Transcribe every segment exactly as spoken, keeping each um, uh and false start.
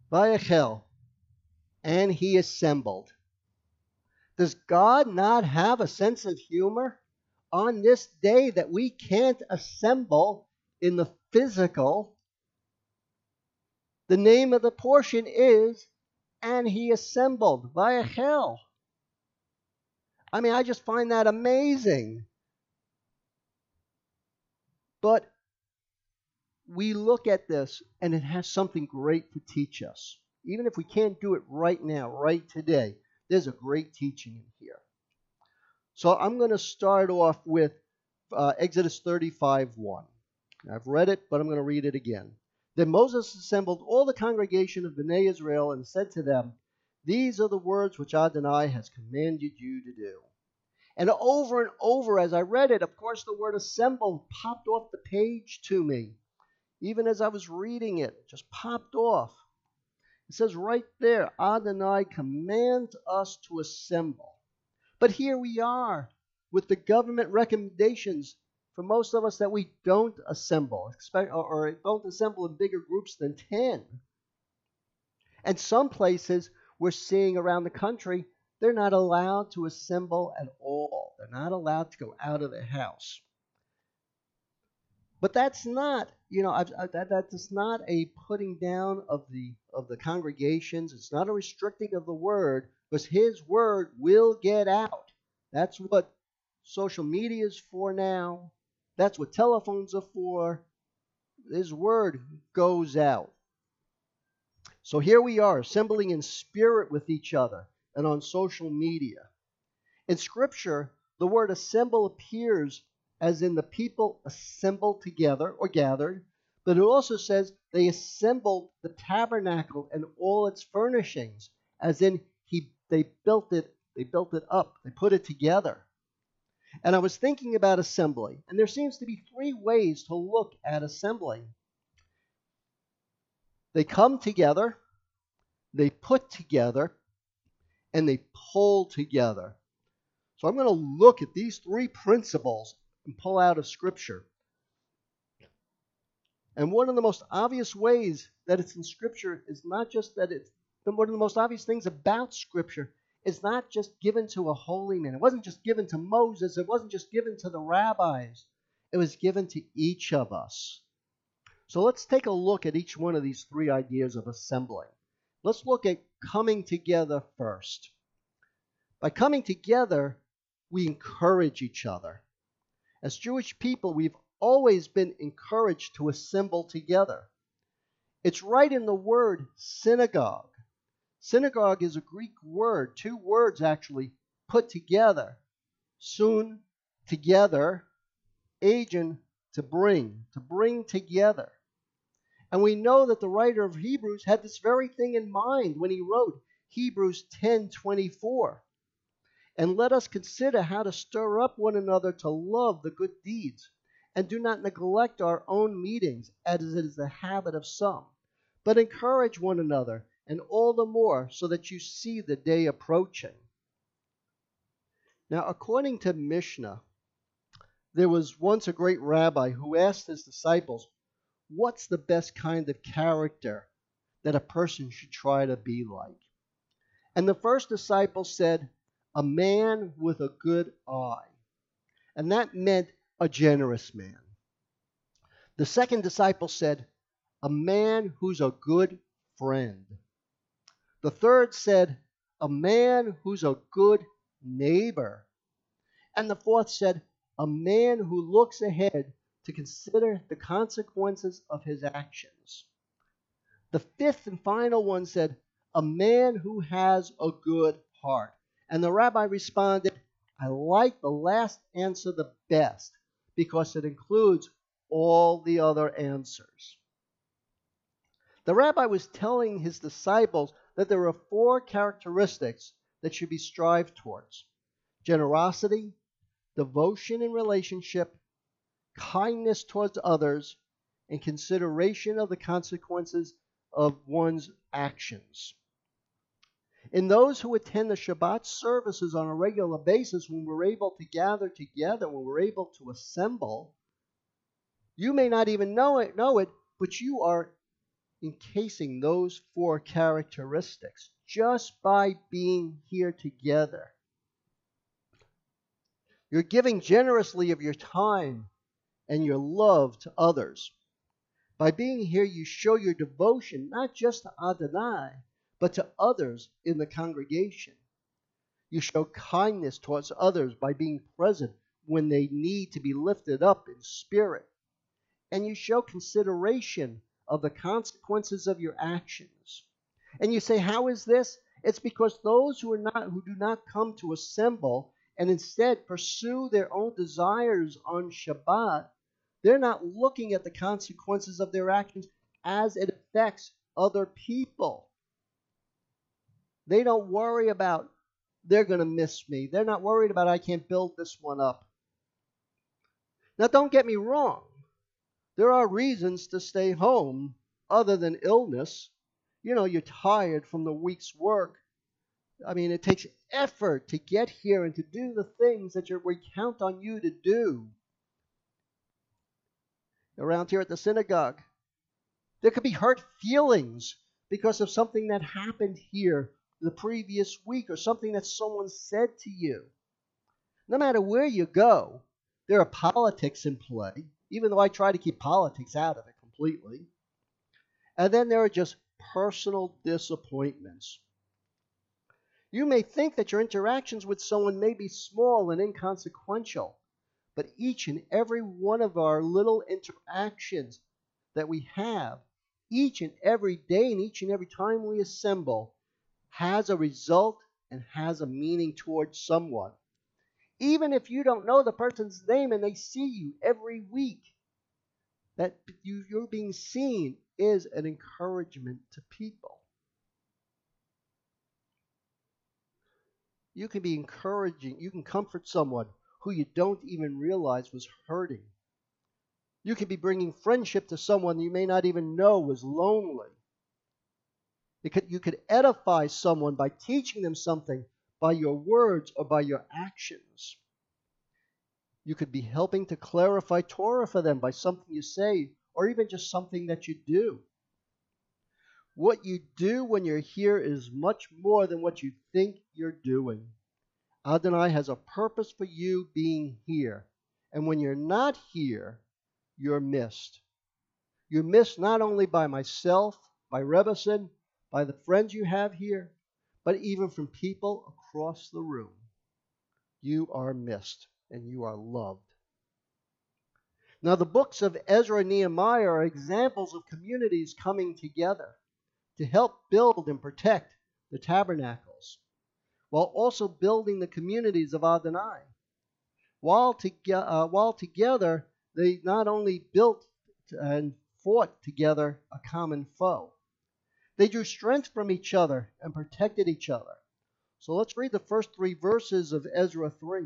Vayachel, and he assembled. Does God not have a sense of humor on this day that we can't assemble in the physical? The name of the portion is, and he assembled. Vayachel. I mean, I just find that amazing. But we look at this, and it has something great to teach us. Even if we can't do it right now, right today, there's a great teaching in here. So I'm going to start off with uh, Exodus thirty-five one. I've read it, but I'm going to read it again. Then Moses assembled all the congregation of Bnei Israel and said to them, "These are the words which Adonai has commanded you to do." And over and over as I read it, of course, the word assembled popped off the page to me. Even as I was reading it, it just popped off. It says right there, Adonai commands us to assemble. But here we are with the government recommendations for most of us that we don't assemble, or don't assemble in bigger groups than ten. And some places we're seeing around the country, they're not allowed to assemble at all. They're not allowed to go out of their house. But that's not, you know, I've, I, that, that's not a putting down of the of the congregations. It's not a restricting of the word, because His word will get out. That's what social media is for now. That's what telephones are for. His word goes out. So here we are, assembling in spirit with each other and on social media. In Scripture, the word assemble appears as in the people assembled together or gathered, but it also says they assembled the tabernacle and all its furnishings, as in he they built it, they built it up, they put it together. And I was thinking about assembly, and there seems to be three ways to look at assembling. They come together, they put together, and they pull together. So I'm going to look at these three principles and pull out of Scripture. And one of the most obvious ways that it's in Scripture is not just that it's, one of the most obvious things about Scripture is not just given to a holy man. It wasn't just given to Moses. It wasn't just given to the rabbis. It was given to each of us. So let's take a look at each one of these three ideas of assembling. Let's look at coming together first. By coming together, we encourage each other. As Jewish people, we've always been encouraged to assemble together. It's right in the word synagogue. Synagogue is a Greek word, two words actually put together. Sun, together, agen, to bring, to bring together. And we know that the writer of Hebrews had this very thing in mind when he wrote Hebrews ten twenty-four. And let us consider how to stir up one another to love the good deeds, and do not neglect our own meetings, as it is the habit of some, but encourage one another, and all the more so that you see the day approaching. Now, according to Mishnah, there was once a great rabbi who asked his disciples, what's the best kind of character that a person should try to be like? And the first disciple said, a man with a good eye. And that meant a generous man. The second disciple said, a man who's a good friend. The third said, a man who's a good neighbor. And the fourth said, a man who looks ahead to consider the consequences of his actions. The fifth and final one said, a man who has a good heart. And the rabbi responded, I like the last answer the best because it includes all the other answers. The rabbi was telling his disciples that there are four characteristics that should be strived towards: generosity, devotion in relationship, kindness towards others, and consideration of the consequences of one's actions. In those who attend the Shabbat services on a regular basis, when we're able to gather together, when we're able to assemble, you may not even know it, know it, but you are encasing those four characteristics just by being here together. You're giving generously of your time and your love to others. By being here, you show your devotion not just to Adonai, but to others in the congregation. You show kindness towards others by being present when they need to be lifted up in spirit. And you show consideration of the consequences of your actions. And you say, how is this? It's because those who are not who do not come to assemble and instead pursue their own desires on Shabbat, they're not looking at the consequences of their actions as it affects other people. They don't worry about they're going to miss me. They're not worried about I can't build this one up. Now, don't get me wrong. There are reasons to stay home other than illness. You know, you're tired from the week's work. I mean, it takes effort to get here and to do the things that you're, we count on you to do. Around here at the synagogue, there could be hurt feelings because of something that happened here the previous week or something that someone said to you. No matter where you go, there are politics in play, even though I try to keep politics out of it completely. And then there are just personal disappointments. You may think that your interactions with someone may be small and inconsequential, but each and every one of our little interactions that we have, each and every day and each and every time we assemble, has a result and has a meaning towards someone. Even if you don't know the person's name and they see you every week, that you, you're being seen is an encouragement to people. You can be encouraging, you can comfort someone who you don't even realize was hurting. You can be bringing friendship to someone you may not even know was lonely. It could, you could edify someone by teaching them something by your words or by your actions. You could be helping to clarify Torah for them by something you say or even just something that you do. What you do when you're here is much more than what you think you're doing. Adonai has a purpose for you being here. And when you're not here, you're missed. You're missed not only by myself, by Rebbeson, by the friends you have here, but even from people across the room. You are missed and you are loved. Now, the books of Ezra and Nehemiah are examples of communities coming together to help build and protect the tabernacles, while also building the communities of Adonai. While, to, uh, while together, they not only built and fought together a common foe, they drew strength from each other and protected each other. So let's read the first three verses of Ezra three.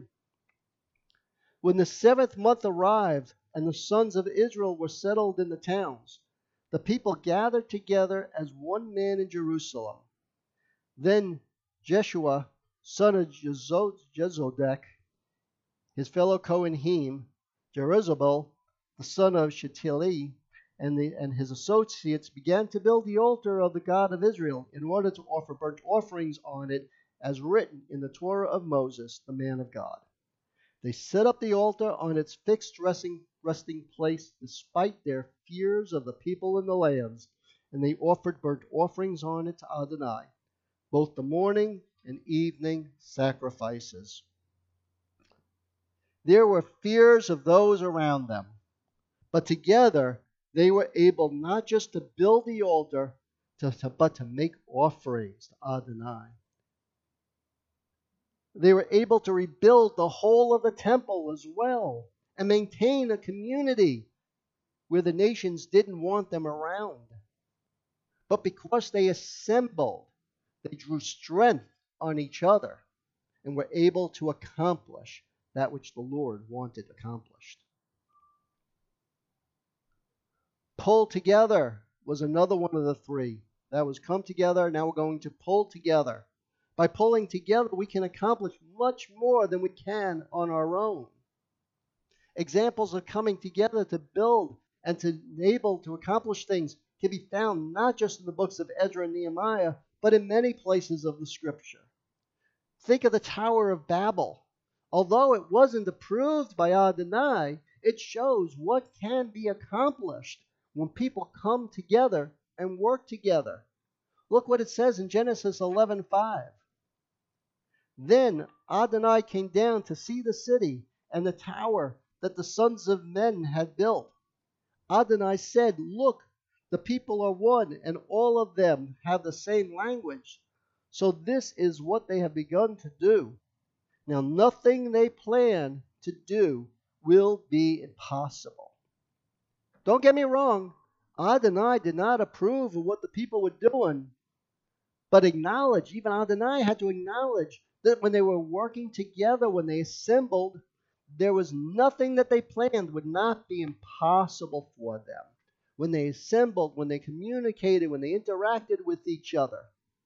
When the seventh month arrived and the sons of Israel were settled in the towns, the people gathered together as one man in Jerusalem. Then Jeshua, son of Jezodek, his fellow Kohanim, Jerubbaal, the son of Shealtiel, and, the, and his associates began to build the altar of the God of Israel in order to offer burnt offerings on it as written in the Torah of Moses, the man of God. They set up the altar on its fixed resting, resting place despite their fears of the people in the lands, and they offered burnt offerings on it to Adonai, both the morning and evening sacrifices. There were fears of those around them, but together they were able not just to build the altar, to, to, but to make offerings to Adonai. They were able to rebuild the whole of the temple as well and maintain a community where the nations didn't want them around. But because they assembled, they drew strength on each other and were able to accomplish that which the Lord wanted accomplished. Pull together was another one of the three. That was come together, now we're going to pull together. By pulling together, we can accomplish much more than we can on our own. Examples of coming together to build and to enable to accomplish things can be found not just in the books of Ezra and Nehemiah, but in many places of the Scripture. Think of the Tower of Babel. Although it wasn't approved by Adonai, it shows what can be accomplished when people come together and work together. Look what it says in Genesis eleven five. Then Adonai came down to see the city and the tower that the sons of men had built. Adonai said, "Look, the people are one, and all of them have the same language. So this is what they have begun to do. Now nothing they plan to do will be impossible." Don't get me wrong, Adonai did not approve of what the people were doing, but acknowledge, even Adonai had to acknowledge that when they were working together, when they assembled, there was nothing that they planned would not be impossible for them. When they assembled, when they communicated, when they interacted with each other.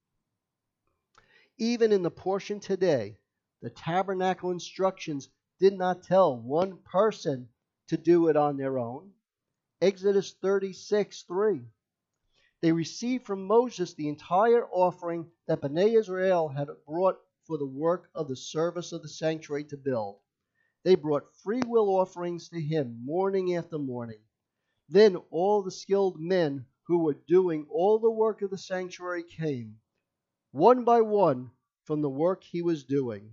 Even in the portion today, the tabernacle instructions did not tell one person to do it on their own. Exodus thirty-six three. They received from Moses the entire offering that Bnei Israel had brought for the work of the service of the sanctuary to build. They brought free will offerings to him morning after morning. Then all the skilled men who were doing all the work of the sanctuary came, one by one, from the work he was doing.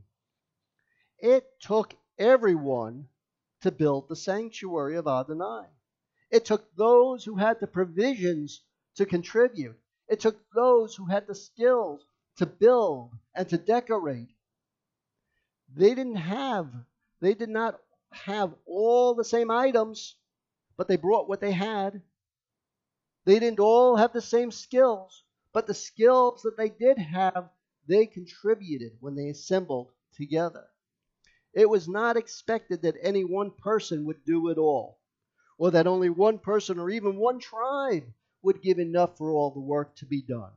It took everyone to build the sanctuary of Adonai. It took those who had the provisions to contribute. It took those who had the skills to build and to decorate. They didn't have, they did not have all the same items, but they brought what they had. They didn't all have the same skills, but the skills that they did have, they contributed when they assembled together. It was not expected that any one person would do it all, or that only one person or even one tribe would give enough for all the work to be done.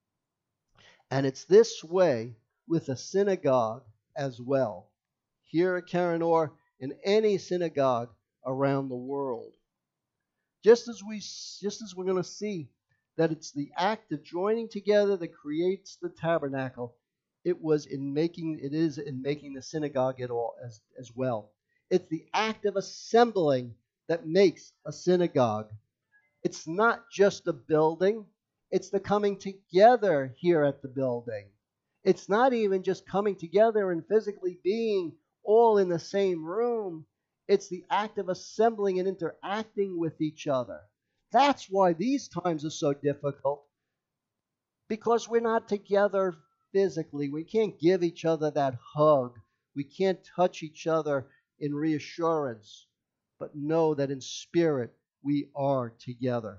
And it's this way with a synagogue as well, here at Keren Or, in any synagogue around the world. Just as we, just as we're going to see that it's the act of joining together that creates the tabernacle, it was in making, it is in making the synagogue at all as, as well. It's the act of assembling that makes a synagogue. It's not just a building, it's the coming together here at the building. It's not even just coming together and physically being all in the same room. It's the act of assembling and interacting with each other. That's why these times are so difficult, because we're not together physically. We can't give each other that hug. We can't touch each other in reassurance, but know that in spirit we are together.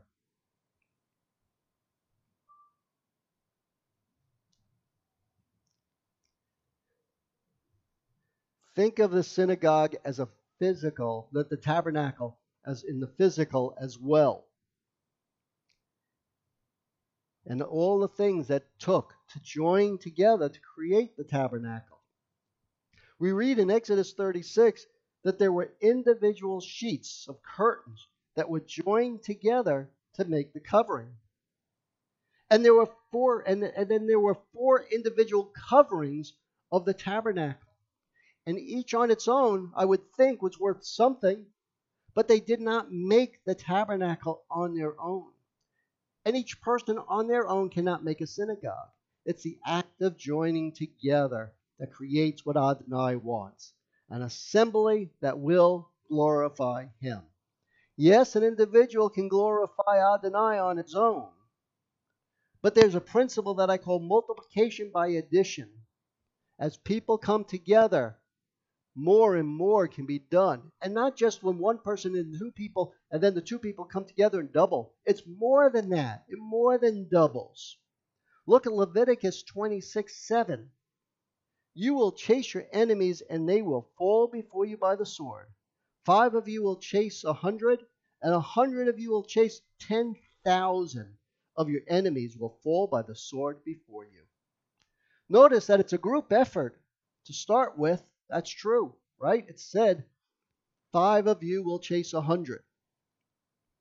Think of the synagogue as a physical, that the tabernacle as in the physical as well. And all the things that took to join together to create the tabernacle. We read in Exodus thirty-six that there were individual sheets of curtains that were joined together to make the covering. And there were four, and, and then there were four individual coverings of the tabernacle. And each on its own, I would think, was worth something, but they did not make the tabernacle on their own. And each person on their own cannot make a synagogue. It's the act of joining together that creates what Adonai wants, an assembly that will glorify him. Yes, an individual can glorify Adonai on its own, but there's a principle that I call multiplication by addition. As people come together, more and more can be done. And not just when one person and two people, and then the two people come together and double. It's more than that. It more than doubles. Look at Leviticus twenty-six seven. You will chase your enemies, and they will fall before you by the sword. Five of you will chase a hundred, and a hundred of you will chase ten thousand of your enemies will fall by the sword before you. Notice that it's a group effort to start with. That's true, right? It said, five of you will chase a hundred.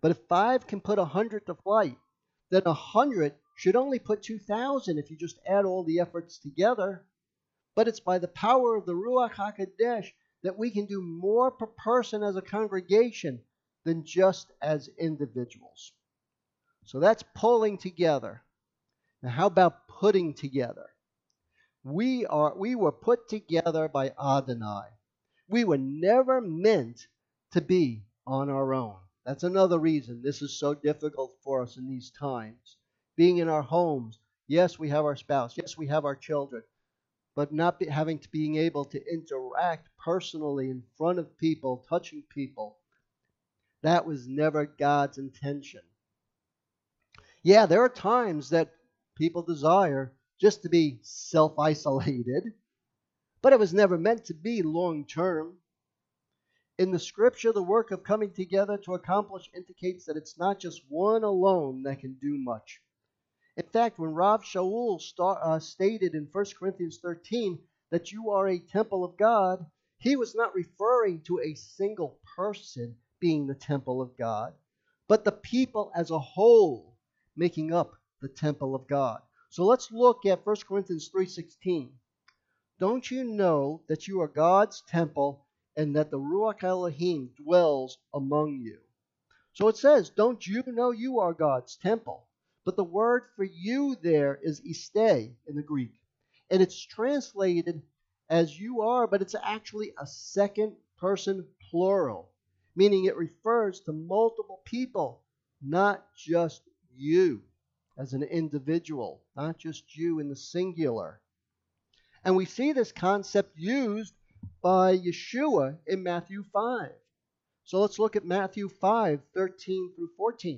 But if five can put a hundred to flight, then a hundred should only put two thousand if you just add all the efforts together. But it's by the power of the Ruach HaKodesh that we can do more per person as a congregation than just as individuals. So that's pulling together. Now how about putting together? We are we were put together by Adonai. We were never meant to be on our own. That's another reason this is so difficult for us in these times. Being in our homes, yes, we have our spouse, yes, we have our children, but not be, having to being able to interact personally in front of people, touching people. That was never God's intention. Yeah, there are times that people desire just to be self-isolated, but it was never meant to be long-term. In the scripture, the work of coming together to accomplish indicates that it's not just one alone that can do much. In fact, when Rav Shaul start, uh, stated in First Corinthians thirteen that you are a temple of God, he was not referring to a single person being the temple of God, but the people as a whole making up the temple of God. So let's look at First Corinthians three sixteen. Don't you know that you are God's temple and that the Ruach Elohim dwells among you? So it says, don't you know you are God's temple? But the word for you there is istē in the Greek. And it's translated as you are, but it's actually a second person plural, meaning it refers to multiple people, not just you as an individual, not just you in the singular. And we see this concept used by Yeshua in Matthew five. So let's look at Matthew five, thirteen through fourteen.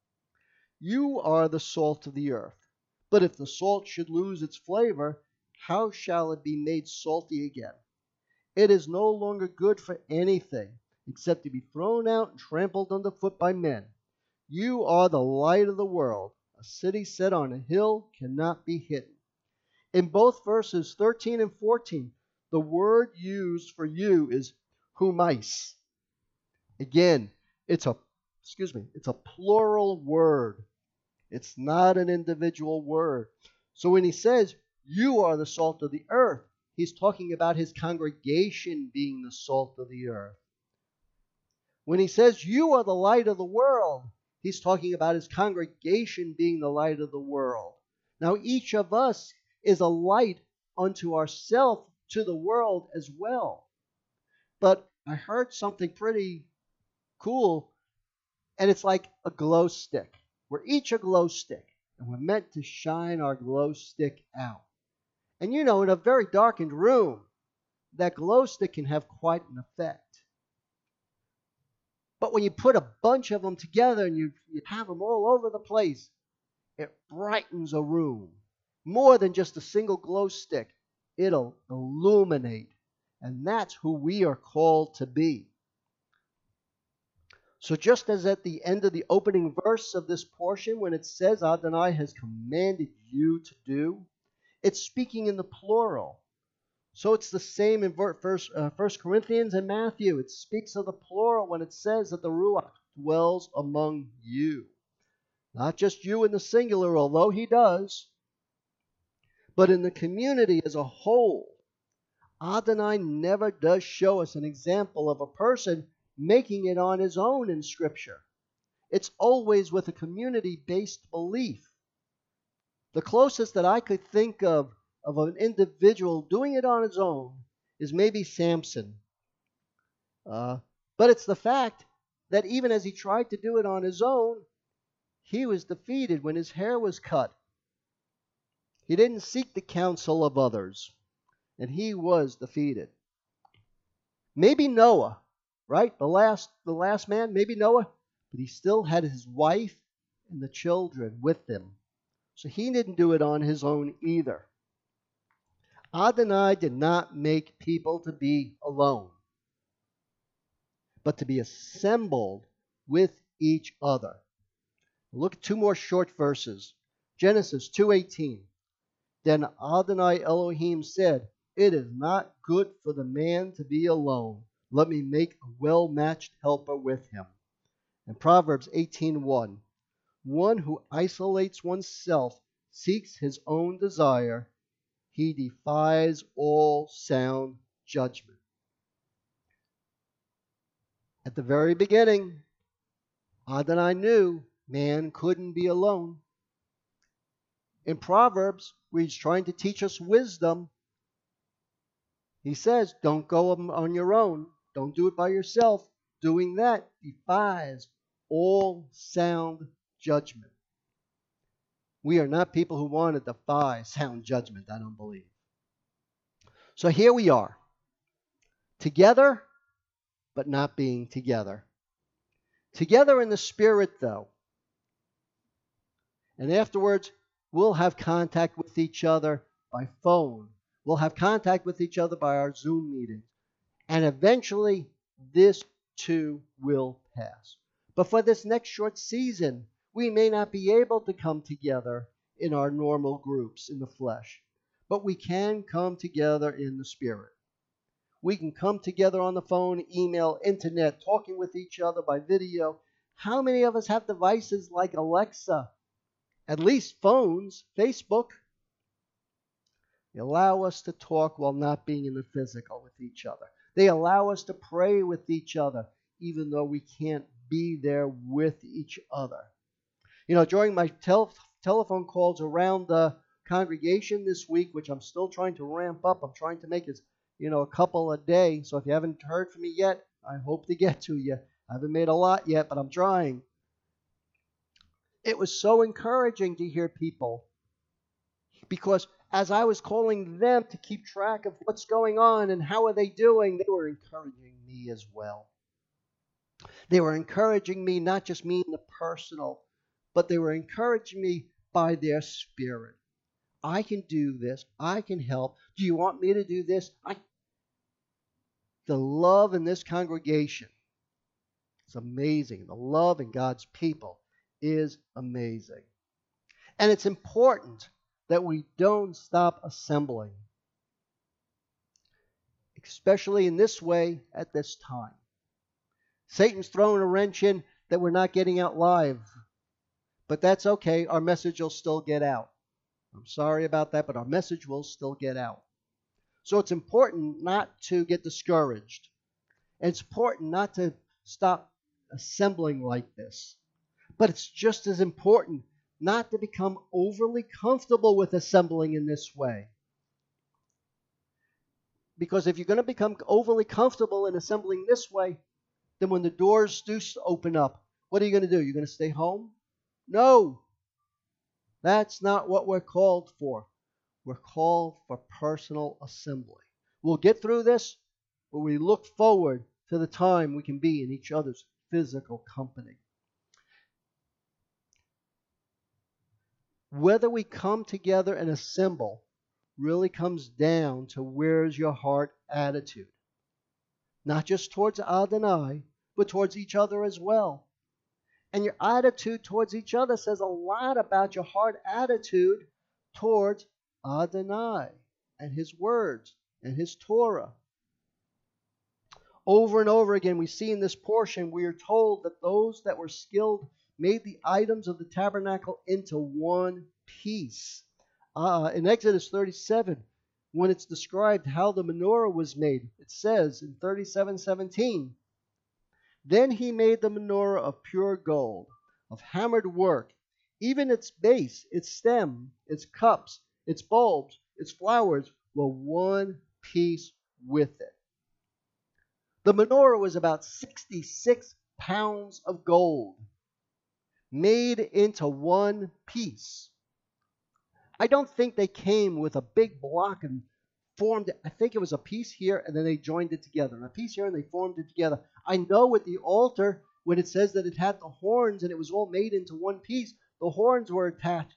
You are the salt of the earth. But if the salt should lose its flavor, how shall it be made salty again? It is no longer good for anything except to be thrown out and trampled underfoot by men. You are the light of the world. A city set on a hill cannot be hidden. In both verses thirteen and fourteen, the word used for you is humais. Again, it's a excuse me, it's a plural word. It's not an individual word. So when he says you are the salt of the earth, he's talking about his congregation being the salt of the earth. When he says you are the light of the world, he's talking about his congregation being the light of the world. Now each of us is a light unto ourselves to the world as well. But I heard something pretty cool, and it's like a glow stick. We're each a glow stick, and we're meant to shine our glow stick out. And you know, in a very darkened room, that glow stick can have quite an effect. But when you put a bunch of them together and you, you have them all over the place, it brightens a room. More than just a single glow stick, it'll illuminate. And that's who we are called to be. So just as at the end of the opening verse of this portion, when it says Adonai has commanded you to do, it's speaking in the plural. So it's the same in First, uh, First Corinthians and Matthew. It speaks of the plural when it says that the Ruach dwells among you. Not just you in the singular, although he does, but in the community as a whole. Adonai never does show us an example of a person making it on his own in Scripture. It's always with a community-based belief. The closest that I could think of of an individual doing it on his own is maybe Samson. Uh, but it's the fact that even as he tried to do it on his own, he was defeated when his hair was cut. He didn't seek the counsel of others, and he was defeated. Maybe Noah, right? The last, the last man, maybe Noah, but he still had his wife and the children with him. So he didn't do it on his own either. Adonai did not make people to be alone, but to be assembled with each other. Look at two more short verses. Genesis two eighteen. Then Adonai Elohim said, it is not good for the man to be alone. Let me make a well-matched helper with him. And Proverbs eighteen one, one who isolates oneself seeks his own desire. He defies all sound judgment. At the very beginning, Adonai knew man couldn't be alone. In Proverbs, where he's trying to teach us wisdom, he says, don't go on your own. Don't do it by yourself. Doing that defies all sound judgment. We are not people who want to defy sound judgment, I don't believe. So here we are, together, but not being together. Together in the Spirit, though. And afterwards, we'll have contact with each other by phone. We'll have contact with each other by our Zoom meetings. And eventually, this too will pass. But for this next short season, we may not be able to come together in our normal groups in the flesh. But we can come together in the Spirit. We can come together on the phone, email, internet, talking with each other by video. How many of us have devices like Alexa? At least phones, Facebook. They allow us to talk while not being in the physical with each other. They allow us to pray with each other, even though we can't be there with each other. You know, during my tel- telephone calls around the congregation this week, which I'm still trying to ramp up, I'm trying to make it, you know, a couple a day. So if you haven't heard from me yet, I hope to get to you. I haven't made a lot yet, but I'm trying. It was so encouraging to hear people, because as I was calling them to keep track of what's going on and how are they doing, they were encouraging me as well. They were encouraging me, not just me in the personal, but they were encouraging me by their spirit. I can do this. I can help. Do you want me to do this? I... The love in this congregation is amazing. The love in God's people is amazing. And it's important that we don't stop assembling, especially in this way at this time. Satan's throwing a wrench in that we're not getting out live, but that's okay. Our message will still get out. I'm sorry about that, but our message will still get out. So it's important not to get discouraged. And it's important not to stop assembling like this. But it's just as important not to become overly comfortable with assembling in this way. Because if you're going to become overly comfortable in assembling this way, then when the doors do open up, what are you going to do? You're going to stay home? No. That's not what we're called for. We're called for personal assembly. We'll get through this, but we look forward to the time we can be in each other's physical company. Whether we come together and assemble really comes down to where's your heart attitude. Not just towards Adonai, but towards each other as well. And your attitude towards each other says a lot about your heart attitude towards Adonai and his words and his Torah. Over and over again, we see in this portion, we are told that those that were skilled made the items of the tabernacle into one piece. Uh, in Exodus thirty-seven, when it's described how the menorah was made, it says in thirty-seven seventeen, then he made the menorah of pure gold, of hammered work, even its base, its stem, its cups, its bulbs, its flowers were one piece with it. The menorah was about sixty-six pounds of gold, made into one piece. I don't think they came with a big block and formed it. I think it was a piece here and then they joined it together. And a piece here and they formed it together. I know with the altar, when it says that it had the horns and it was all made into one piece, the horns were attached.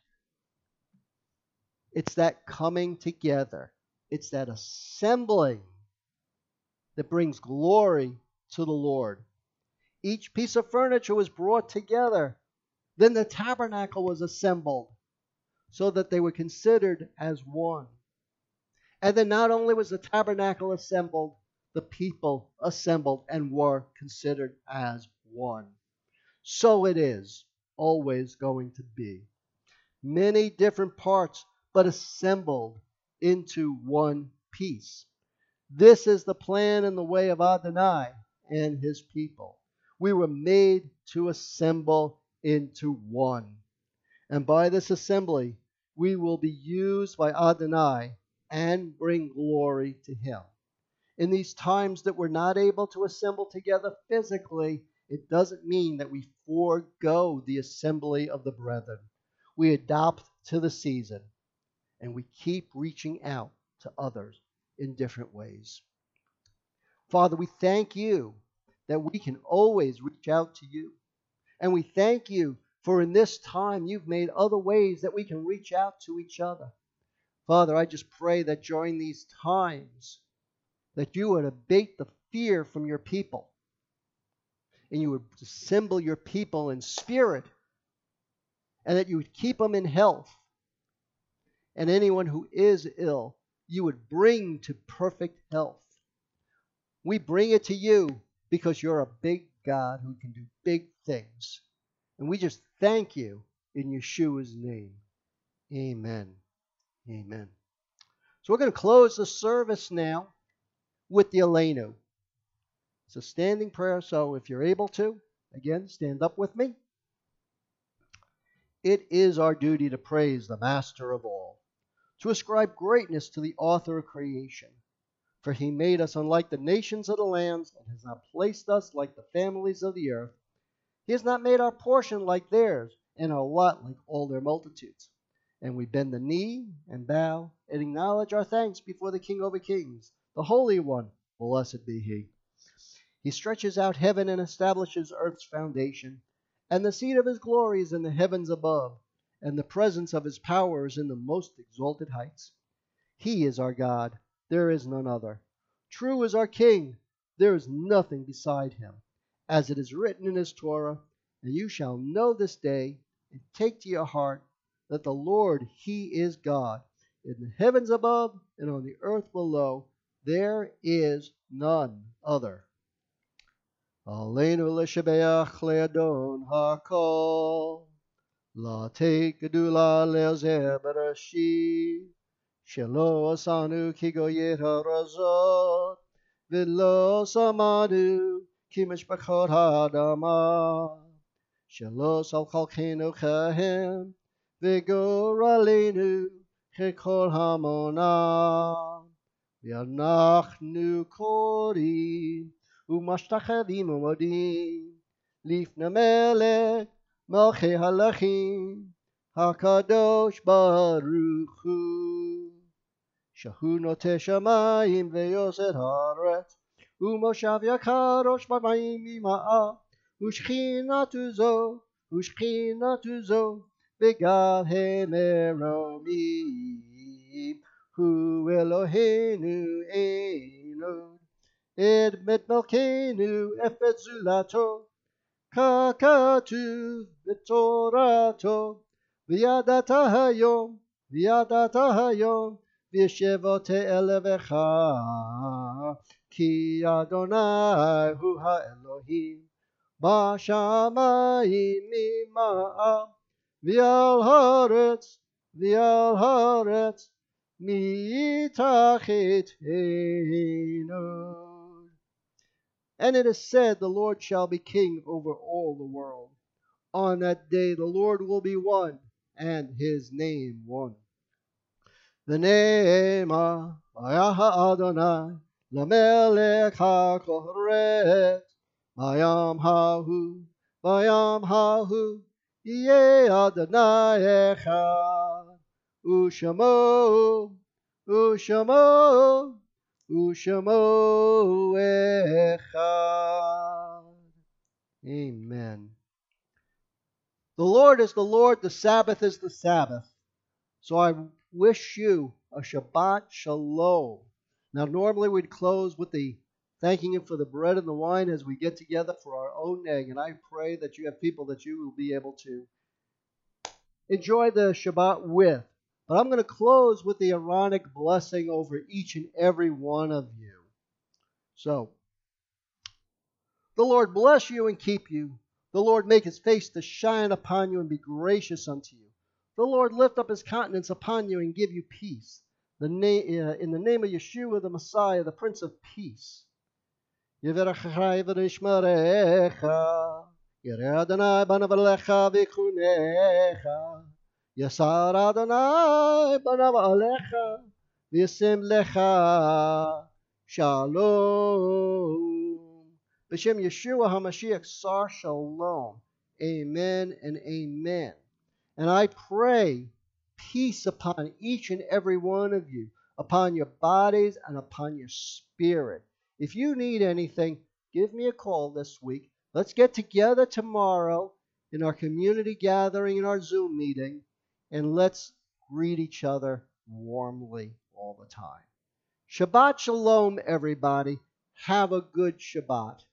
It's that coming together. It's that assembling that brings glory to the Lord. Each piece of furniture was brought together. Then the tabernacle was assembled so that they were considered as one. And then not only was the tabernacle assembled, the people assembled and were considered as one. So it is always going to be. Many different parts, but assembled into one piece. This is the plan and the way of Adonai and his people. We were made to assemble into one. And by this assembly, we will be used by Adonai and bring glory to him. In these times that we're not able to assemble together physically, it doesn't mean that we forego the assembly of the brethren. We adapt to the season, and we keep reaching out to others in different ways. Father, we thank you that we can always reach out to you. And we thank you for in this time you've made other ways that we can reach out to each other. Father, I just pray that during these times that you would abate the fear from your people, and you would assemble your people in spirit, and that you would keep them in health. And anyone who is ill, you would bring to perfect health. We bring it to you because you're a big God who can do big things. And we just thank you in Yeshua's name. Amen. Amen. So we're going to close the service now with the Aleinu. It's a standing prayer, so if you're able to, again, stand up with me. It is our duty to praise the Master of all, to ascribe greatness to the author of creation. For he made us unlike the nations of the lands, and has not placed us like the families of the earth. He has not made our portion like theirs, and our lot like all their multitudes. And we bend the knee and bow, and acknowledge our thanks before the King over kings, the Holy One, blessed be he. He stretches out heaven and establishes earth's foundation, and the seat of his glory is in the heavens above, and the presence of his power is in the most exalted heights. He is our God, there is none other. True is our King, there is nothing beside him. As it is written in his Torah, and you shall know this day, and take to your heart, that the Lord, he is God. In the heavens above, and on the earth below, there is none other. Aleinu l'shabeach le'adon ha'kol, la'tei gedula le'azeh bereshit, shelo asanu ki goyet ha'razot, v'lo samanu ki mishpachot ha'adamah, shelo salchalchenu chahem, v'goralenu kekol hamonam, v'anachnu korim, ומשתחווים ומודים לפני מלך מלכי המלכים הקדוש ברוך הוא שהוא נוטה שמיים ויוסד הארץ ומושב יקר ראש במים ממעל ושכינתו זו ושכינתו זו בגבהי מרומים הוא אלוהינו אינו את מת מלכנו אפת זולתו ככתוב בתורתו וידעת היום וידעת היום וישבות אלוהיך כי אדוני הוא האלוהים בשמיים ממעל ועל הארץ ועל הארץ מתחתינו. And it is said, the Lord shall be king over all the world. On that day the Lord will be one, and his name one. V'ne'ema v'yaha Adonai l'melech ha'koret v'yam ha'hu v'yam ha'hu yeh Adonai echad u'shamo u'shamo Ushamo echad. Amen. The Lord is the Lord, the Sabbath is the Sabbath. So I wish you a Shabbat Shalom. Now normally we'd close with the thanking him for the bread and the wine as we get together for our own egg. And I pray that you have people that you will be able to enjoy the Shabbat with. But I'm going to close with the Aaronic blessing over each and every one of you. So, the Lord bless you and keep you. The Lord make his face to shine upon you and be gracious unto you. The Lord lift up his countenance upon you and give you peace. The na- uh, in the name of Yeshua, the Messiah, the Prince of Peace. Yivarecha v'nishmerecha. Yireh Adonai b'navalecha v'chunecha. Yasar Adonai b'nav alecha v'yasim lecha shalom. B'shem Yeshua HaMashiach sar shalom. Amen and amen. And I pray peace upon each and every one of you, upon your bodies and upon your spirit. If you need anything, give me a call this week. Let's get together tomorrow in our community gathering, in our Zoom meeting, and let's greet each other warmly all the time. Shabbat Shalom, everybody. Have a good Shabbat.